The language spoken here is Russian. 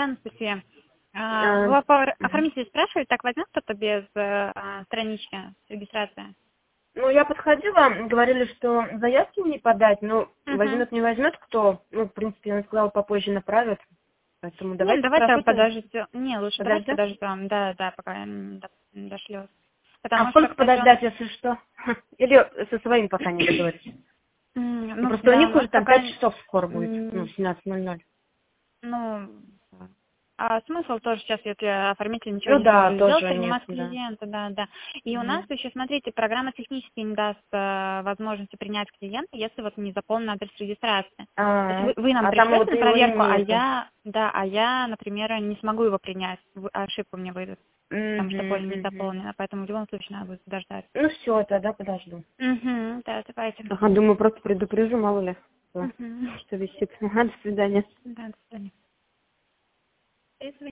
Да, Анастасия. Вы оформитель спрашивали, так возьмет кто-то без странички регистрации? Ну, я подходила, говорили, что заявки не подать, но возьмет, не возьмет кто. Ну, в принципе, я сказала, попозже направят. Поэтому Нет, давайте давайте подождите. Не, лучше подождем. давайте подождем. Да, пока дошлет. А сколько подождать, если что? Или со своим пока не договоритесь? Ну, просто да, у них уже там пока... 5 часов скоро будет, 17:00. Ну, а смысл тоже сейчас, если оформитель ничего не да, сможет тоже сделать, принимать нет, клиента, да. И у нас еще, смотрите, программа технически не даст возможности принять клиента, если вот не заполнен адрес регистрации. То есть вы нам пришлете на проверку, а я, например, не смогу его принять, ошибка мне выйдет, потому что поле не заполнено, поэтому в любом случае надо будет подождать. Ну все, тогда подожду. Да, давайте. Ага, думаю, просто предупрежу, мало ли, что висит. До свидания. Да, до свидания.